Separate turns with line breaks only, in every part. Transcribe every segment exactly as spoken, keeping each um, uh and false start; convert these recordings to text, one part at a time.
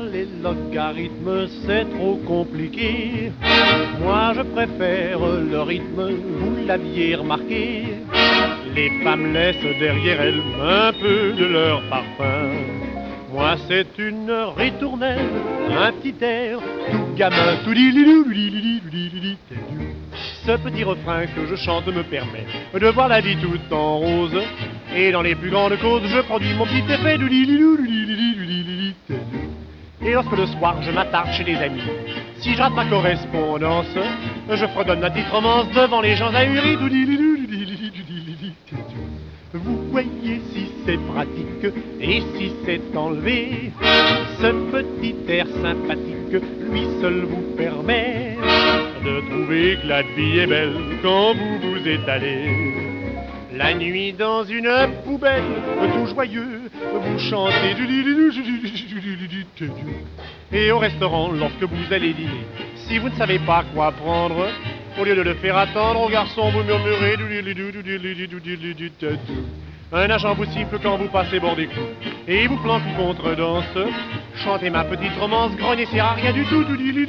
les logarithmes, c'est trop compliqué. Moi je préfère le rythme, vous l'aviez remarqué. Les femmes laissent derrière elles un peu de leur parfum. Moi c'est une ritournelle, un petit air, tout gamin, tout li li li li li li li li. Ce petit refrain que je chante me permet de voir la vie tout en rose. Et dans les plus grandes causes, je produis mon petit effet du li li li li li li li li li. Et lorsque le soir je m'attarde chez les amis, si je rate ma correspondance, je fredonne ma petite romance devant les gens ahuris. Du li li li li li li li li li. Vous voyez si c'est pratique et si c'est enlevé, ce petit air sympathique, lui seul vous permet de trouver que la vie est belle quand vous vous étalez. La nuit dans une poubelle, tout joyeux, vous chantez du li li li. Et au restaurant, lorsque vous allez dîner, si vous ne savez pas quoi prendre, au lieu de le faire attendre, au garçon vous murmurez du li li li li. Un agent vous siffle quand vous passez bord des coups et il vous planque une contredanse. Chantez ma petite romance, grognez, c'est à rien du tout.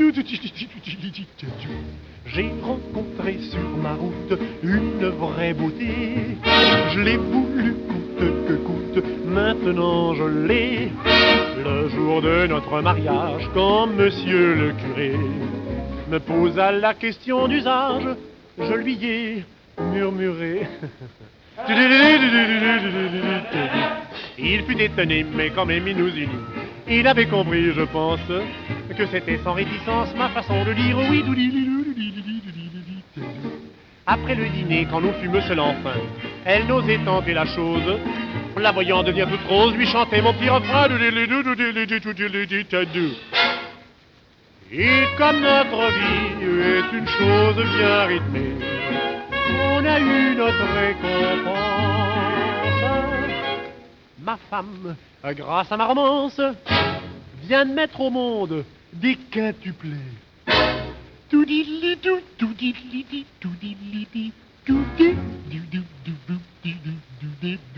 J'ai rencontré sur ma route une vraie beauté. Je l'ai voulu coûte que coûte, maintenant je l'ai. Le jour de notre mariage, quand monsieur le curé me posa la question d'usage, je lui ai murmuré. Il fut étonné, mais quand même il nous unit. Il avait compris, je pense, que c'était sans réticence ma façon de dire oui. Après le dîner, quand nous fûmes seuls enfin, elle n'osait tenter la chose. La voyant devenir toute rose, lui chantait mon petit refrain. Et comme notre vie est une chose bien rythmée, on a eu notre récompense. Ma femme, grâce à ma romance, vient de mettre au monde des quintuplés. Tout dit li tout, tout dit li tout dit li tout dit